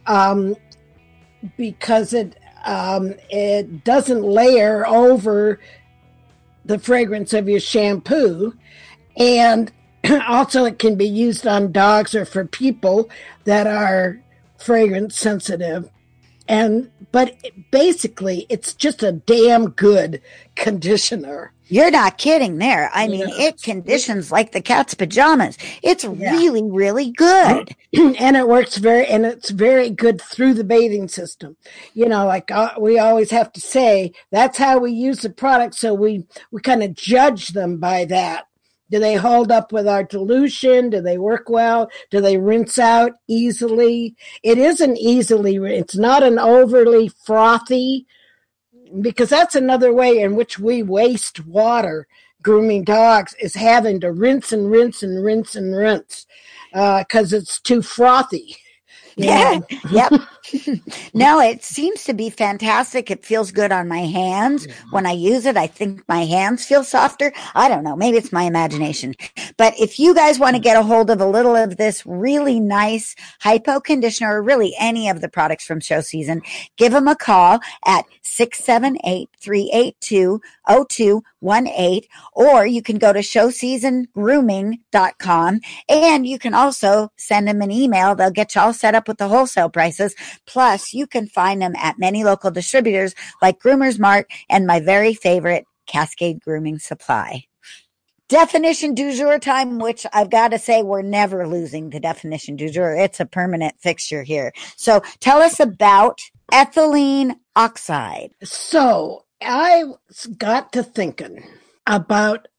because it doesn't layer over the fragrance of your shampoo. And also it can be used on dogs or for people that are fragrance sensitive. But basically it's just a damn good conditioner. You're not kidding there. I mean, it conditions like the cat's pajamas. It's really, really good. And it's very good through the bathing system. You know, like we always have to say, that's how we use the product. So we kind of judge them by that. Do they hold up with our dilution? Do they work well? Do they rinse out easily? It isn't easily, it's not an overly frothy, because that's another way in which we waste water grooming dogs, is having to rinse and rinse and rinse and rinse because it's too frothy. Yeah. Yep. No, it seems to be fantastic. It feels good on my hands. When I use it, I think my hands feel softer. I don't know. Maybe it's my imagination. But if you guys want to get a hold of a little of this really nice hypo conditioner, or really any of the products from Show Season, give them a call at 678-382-0218, or you can go to showseasongrooming.com, and you can also send them an email. They'll get you all set up with the wholesale prices. Plus, you can find them at many local distributors like Groomers Mart and my very favorite Cascade Grooming Supply. Definition du jour time, which I've got to say, we're never losing the definition du jour. It's a permanent fixture here. So tell us about ethylene oxide. So I got to thinking about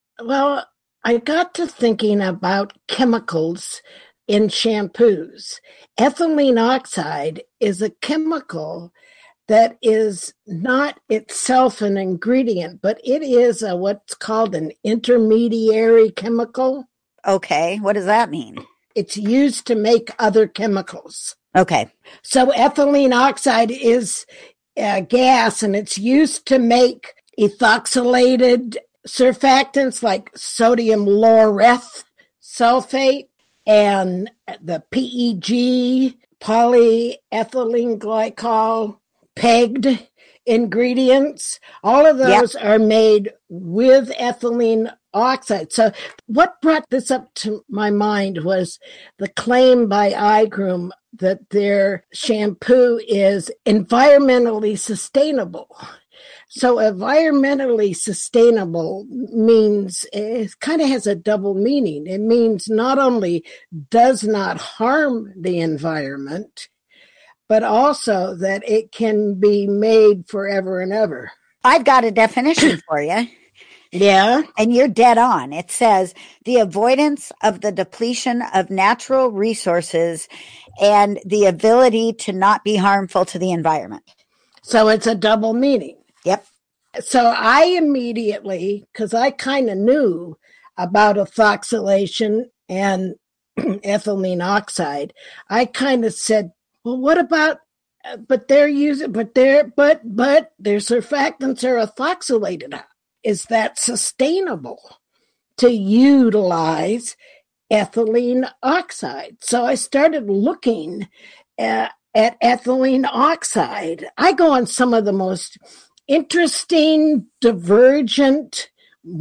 chemicals in shampoos. Ethylene oxide is a chemical that is not itself an ingredient, but it is what's called an intermediary chemical. Okay, what does that mean? It's used to make other chemicals. Okay. So ethylene oxide is a gas, and it's used to make ethoxylated surfactants like sodium laureth sulfate and the PEG, polyethylene glycol, pegged ingredients. All of those are made with ethylene oxide. So what brought this up to my mind was the claim by iGroom that their shampoo is environmentally sustainable. So environmentally sustainable means it kind of has a double meaning. It means not only does not harm the environment, but also that it can be made forever and ever. I've got a definition for you. Yeah. And you're dead on. It says the avoidance of the depletion of natural resources and the ability to not be harmful to the environment. So it's a double meaning. Yep. So I immediately, because I kind of knew about ethoxylation and ethylene oxide, I kind of said, well, what about, but their surfactants are ethoxylated. Is that sustainable to utilize ethylene oxide? So I started looking at ethylene oxide. I go on some of the most interesting, divergent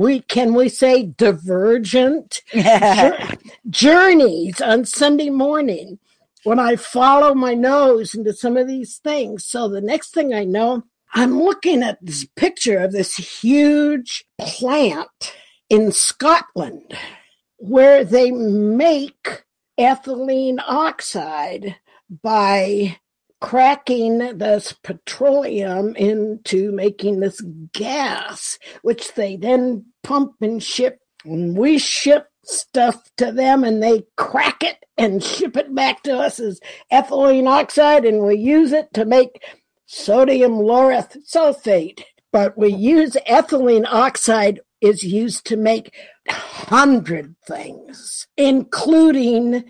journeys on Sunday morning when I follow my nose into some of these things. So the next thing I know, I'm looking at this picture of this huge plant in Scotland where they make ethylene oxide by cracking this petroleum into making this gas, which they then pump and ship. And we ship stuff to them and they crack it and ship it back to us as ethylene oxide, and we use it to make sodium laureth sulfate. But we use ethylene oxide is used to make 100 things, including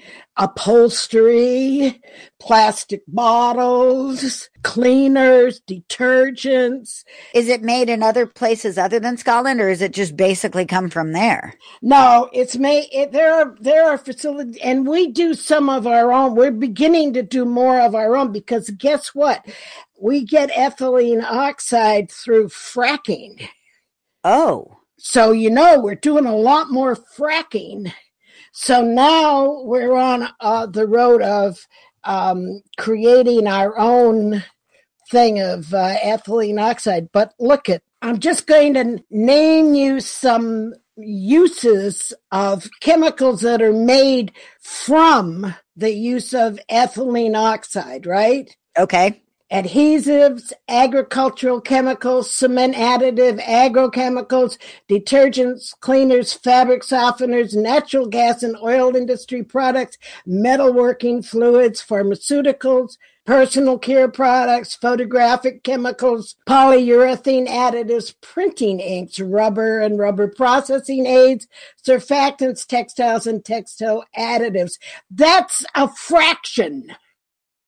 upholstery, plastic bottles, cleaners, detergents. Is it made in other places other than Scotland, or is it just basically come from there? No, it's made. There are facilities, and we do some of our own. We're beginning to do more of our own because guess what? We get ethylene oxide through fracking. Oh. So, we're doing a lot more fracking. So now we're on the road of creating our own thing of ethylene oxide. But look I'm just going to name you some uses of chemicals that are made from the use of ethylene oxide, right? Okay. Adhesives, agricultural chemicals, cement additive, agrochemicals, detergents, cleaners, fabric softeners, natural gas and oil industry products, metalworking fluids, pharmaceuticals, personal care products, photographic chemicals, polyurethane additives, printing inks, rubber and rubber processing aids, surfactants, textiles, and textile additives. That's a fraction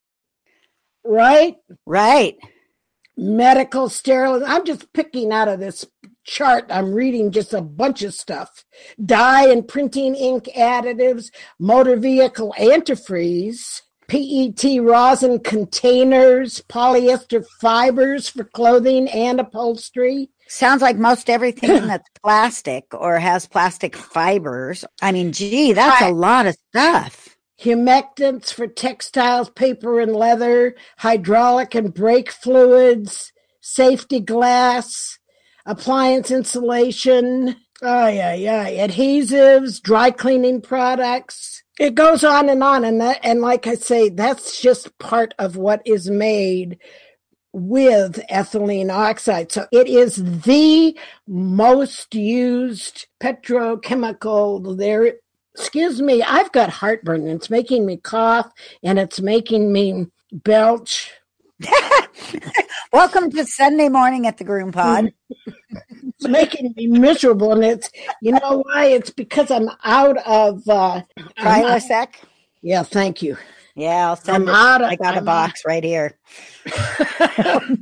Right? Right. Medical sterile. I'm just picking out of this chart. I'm reading just a bunch of stuff. Dye and printing ink additives, motor vehicle antifreeze, PET rosin containers, polyester fibers for clothing and upholstery. Sounds like most everything that's plastic or has plastic fibers. I mean, gee, that's a lot of stuff. Humectants for textiles, paper, and leather, hydraulic and brake fluids, safety glass, appliance insulation, adhesives, dry cleaning products. It goes on, and like I say, that's just part of what is made with ethylene oxide. So it is the most used petrochemical there. Excuse me, I've got heartburn. It's making me cough and it's making me belch. Welcome to Sunday morning at the Groom Pod. It's making me miserable, and it's, you know why? It's because I'm out of Prilosec. Yeah, thank you. Yeah, I'll send it. I got a box right here. I'm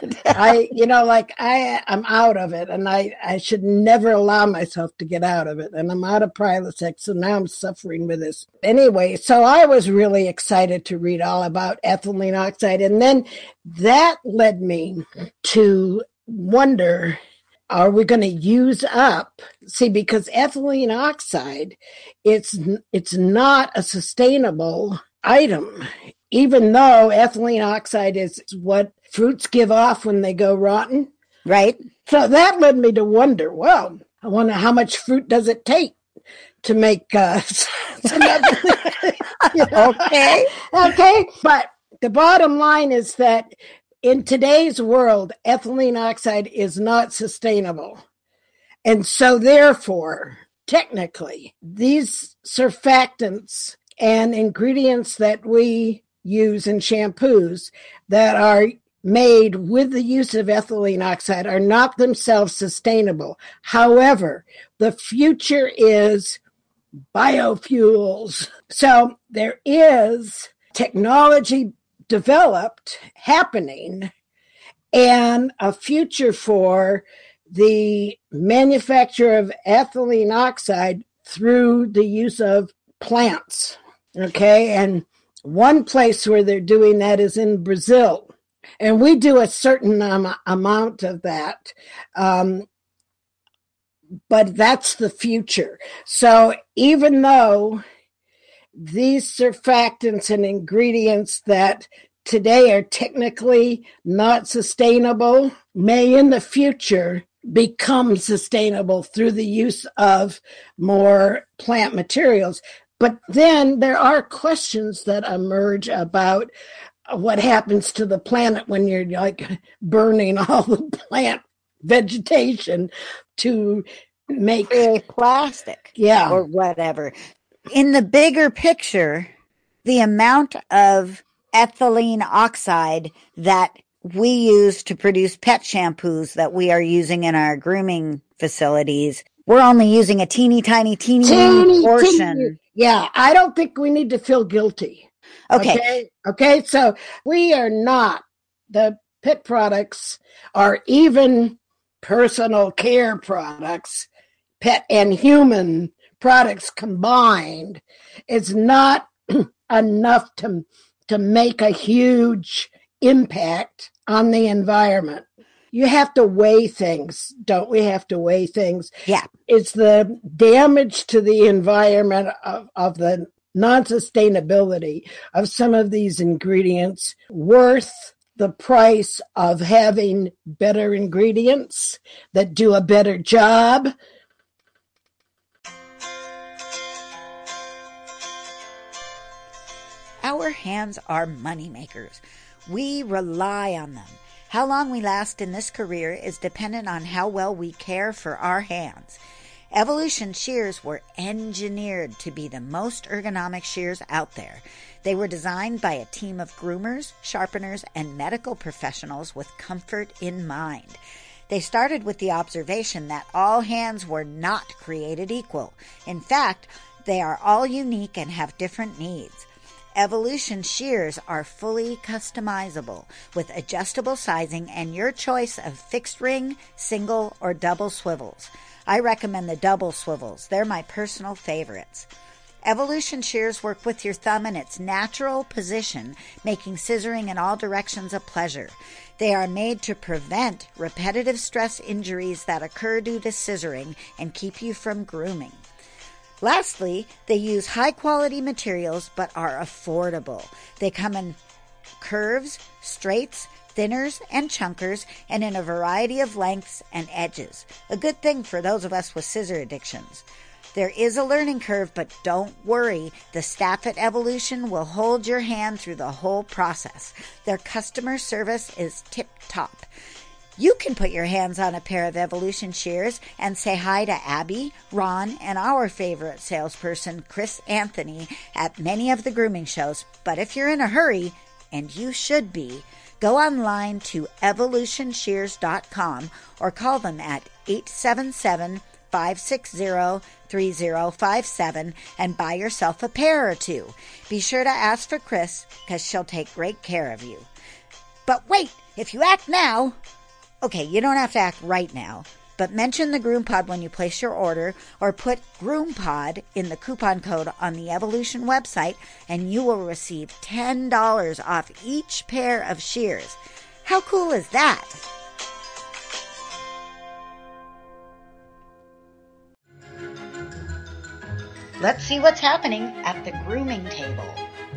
out of it, and I should never allow myself to get out of it. And I'm out of Prilosec, so now I'm suffering with this. Anyway, so I was really excited to read all about ethylene oxide, and then that led me to wonder, are we going to use up? See, because ethylene oxide, it's not a sustainable item, even though ethylene oxide is what fruits give off when they go rotten. Right. So that led me to wonder, well, I wonder how much fruit does it take to make Okay. But the bottom line is that in today's world, ethylene oxide is not sustainable. And so therefore, technically, these surfactants and ingredients that we use in shampoos that are made with the use of ethylene oxide are not themselves sustainable. However, the future is biofuels. So there is technology developed, happening, and a future for the manufacture of ethylene oxide through the use of plants. Okay, and one place where they're doing that is in Brazil. And we do a certain amount of that. But that's the future. So even though these surfactants and ingredients that today are technically not sustainable may in the future become sustainable through the use of more plant materials. But then there are questions that emerge about what happens to the planet when you're like burning all the plant vegetation to make plastic. Yeah. Or whatever. In the bigger picture, the amount of ethylene oxide that we use to produce pet shampoos that we are using in our grooming facilities, we're only using a teeny tiny portion. Yeah, I don't think we need to feel guilty. Okay, so we are not, the pet products or even personal care products, pet and human products combined, it's not enough to make a huge impact on the environment. You have to weigh things, don't we have to weigh things? Yeah. It's the damage to the environment of the non-sustainability of some of these ingredients worth the price of having better ingredients that do a better job. Our hands are money makers. We rely on them. How long we last in this career is dependent on how well we care for our hands. Evolution shears were engineered to be the most ergonomic shears out there. They were designed by a team of groomers, sharpeners, and medical professionals with comfort in mind. They started with the observation that all hands were not created equal. In fact, they are all unique and have different needs. Evolution shears are fully customizable with adjustable sizing and your choice of fixed ring, single, or double swivels. I recommend the double swivels. They're my personal favorites. Evolution shears work with your thumb in its natural position, making scissoring in all directions a pleasure. They are made to prevent repetitive stress injuries that occur due to scissoring and keep you from grooming. Lastly, they use high-quality materials but are affordable. They come in curves, straights, thinners, and chunkers, and in a variety of lengths and edges. A good thing for those of us with scissor addictions. There is a learning curve, but don't worry. The staff at Evolution will hold your hand through the whole process. Their customer service is tip-top. You can put your hands on a pair of Evolution shears and say hi to Abby, Ron, and our favorite salesperson, Chris Anthony, at many of the grooming shows. But if you're in a hurry, and you should be, go online to evolutionshears.com or call them at 877-560-3057 and buy yourself a pair or two. Be sure to ask for Chris because she'll take great care of you. But wait, if you act now... Okay, you don't have to act right now, but mention the GroomPod when you place your order or put GroomPod in the coupon code on the Evolution website and you will receive $10 off each pair of shears. How cool is that? Let's see what's happening at the grooming table.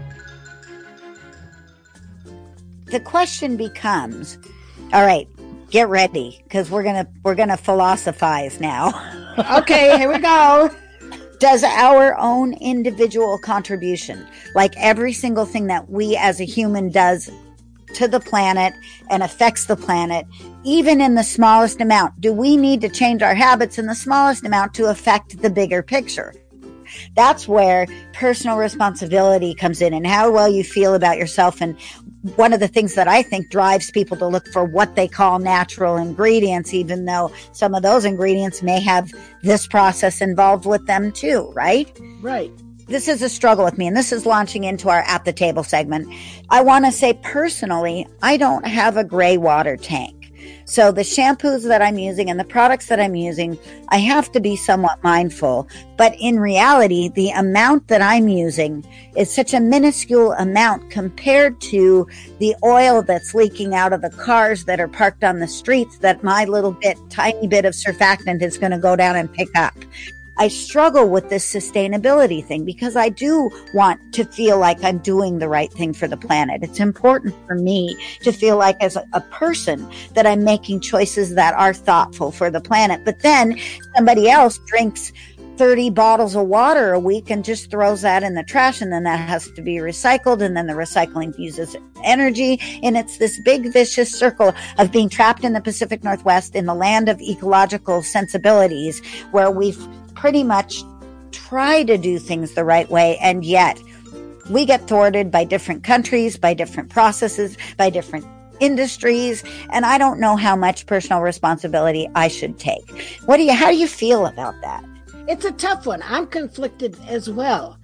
The question becomes, all right, get ready, because we're gonna philosophize now. Okay, here we go. Does our own individual contribution, like every single thing that we as a human does to the planet and affects the planet, even in the smallest amount, do we need to change our habits in the smallest amount to affect the bigger picture? That's where personal responsibility comes in and how well you feel about yourself. And one of the things that I think drives people to look for what they call natural ingredients, even though some of those ingredients may have this process involved with them too, right? Right. This is a struggle with me, and this is launching into our At the Table segment. I want to say personally, I don't have a gray water tank. So the shampoos that I'm using and the products that I'm using, I have to be somewhat mindful. But in reality, the amount that I'm using is such a minuscule amount compared to the oil that's leaking out of the cars that are parked on the streets that my tiny bit of surfactant is going to go down and pick up. I struggle with this sustainability thing because I do want to feel like I'm doing the right thing for the planet. It's important for me to feel like as a person that I'm making choices that are thoughtful for the planet. But then somebody else drinks 30 bottles of water a week and just throws that in the trash, and then that has to be recycled, and then the recycling uses energy, and it's this big vicious circle of being trapped in the Pacific Northwest in the land of ecological sensibilities where we've pretty much tried to do things the right way, and yet we get thwarted by different countries, by different processes, by different industries, and I don't know how much personal responsibility I should take. How do you feel about that? It's a tough one. I'm conflicted as well.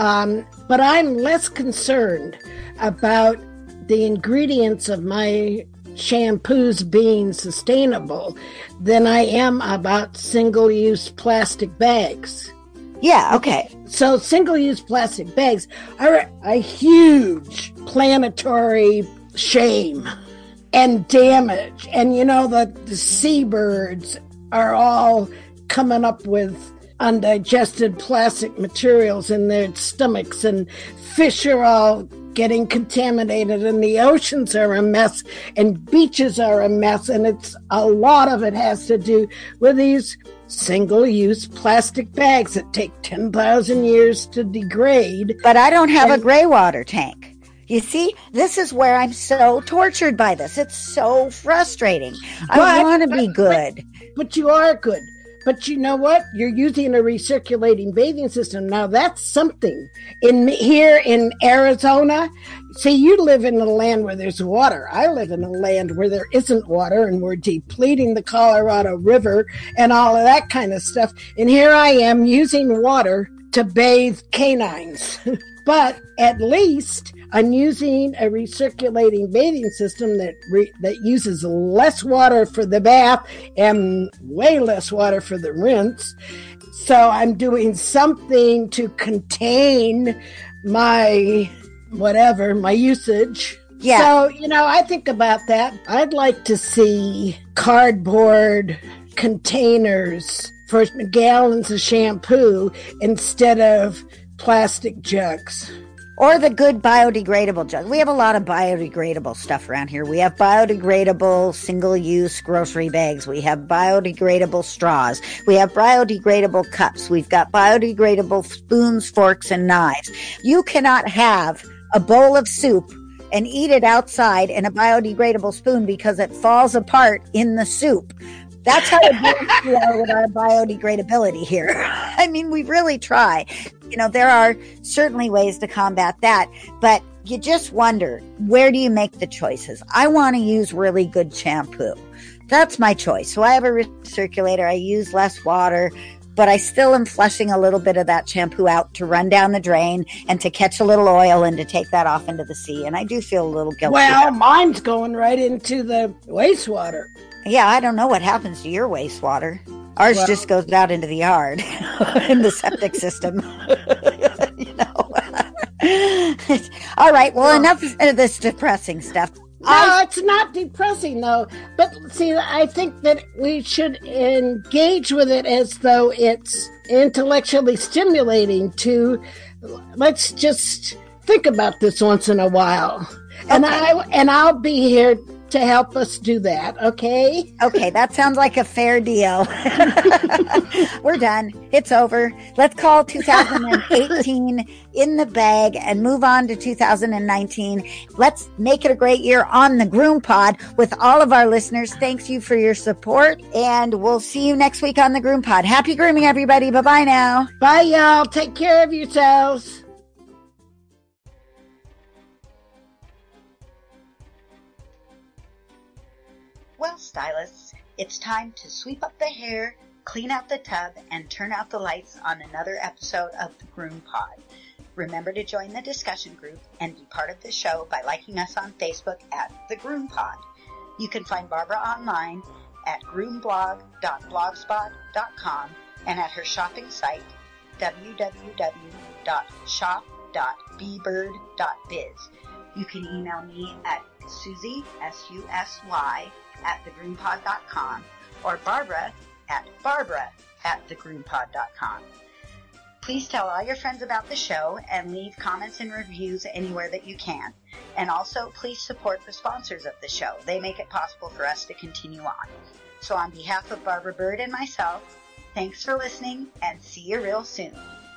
But I'm less concerned about the ingredients of my shampoos being sustainable than I am about single-use plastic bags. Yeah, okay. So single-use plastic bags are a huge planetary shame and damage. And, the seabirds are all coming up with undigested plastic materials in their stomachs, and fish are all getting contaminated, and the oceans are a mess, and beaches are a mess, and a lot of it has to do with these single-use plastic bags that take 10,000 years to degrade. But I don't have a gray water tank. You see, this is where I'm so tortured by this. It's so frustrating. I want to be good. But you are good. But you know what? You're using a recirculating bathing system. Now that's something. Here in Arizona, see, you live in a land where there's water. I live in a land where there isn't water, and we're depleting the Colorado River and all of that kind of stuff. And here I am using water to bathe canines. But at least I'm using a recirculating bathing system that uses less water for the bath and way less water for the rinse. So I'm doing something to contain my usage. Yeah. So, I think about that. I'd like to see cardboard containers for gallons of shampoo instead of plastic jugs. Or the good biodegradable jugs. We have a lot of biodegradable stuff around here. We have biodegradable single-use grocery bags. We have biodegradable straws. We have biodegradable cups. We've got biodegradable spoons, forks, and knives. You cannot have a bowl of soup and eat it outside in a biodegradable spoon because it falls apart in the soup. That's how advanced we are with our biodegradability here. I mean, we really try. There are certainly ways to combat that, but you just wonder, where do you make the choices? I want to use really good shampoo. That's my choice. So I have a recirculator. I use less water, but I still am flushing a little bit of that shampoo out to run down the drain and to catch a little oil and to take that off into the sea. And I do feel a little guilty. Well, mine's going right into the wastewater. Yeah, I don't know what happens to your wastewater. Ours just goes out into the yard in the septic system. All right. Well, enough of this depressing stuff. No, it's not depressing, though. But see, I think that we should engage with it as though it's intellectually stimulating to, let's just think about this once in a while. Okay. And I'll be here to help us do that, okay? Okay, that sounds like a fair deal. We're done. It's over. Let's call 2018 in the bag and move on to 2019. Let's make it a great year on the Groom Pod with all of our listeners. Thanks you for your support, and we'll see you next week on the Groom Pod. Happy grooming, everybody. Bye-bye now. Bye, y'all. Take care of yourselves. Well, stylists, it's time to sweep up the hair, clean out the tub, and turn out the lights on another episode of the Groom Pod. Remember to join the discussion group and be part of the show by liking us on Facebook at the Groom Pod. You can find Barbara online at groomblog.blogspot.com and at her shopping site www.shop.bbird.biz. You can email me at Susie, S-U-S-Y, at thegroumpod.com or Barbara at thegroumpod.com. Please tell all your friends about the show and leave comments and reviews anywhere that you can. And also, please support the sponsors of the show. They make it possible for us to continue on. So on behalf of Barbara Bird and myself, thanks for listening and see you real soon.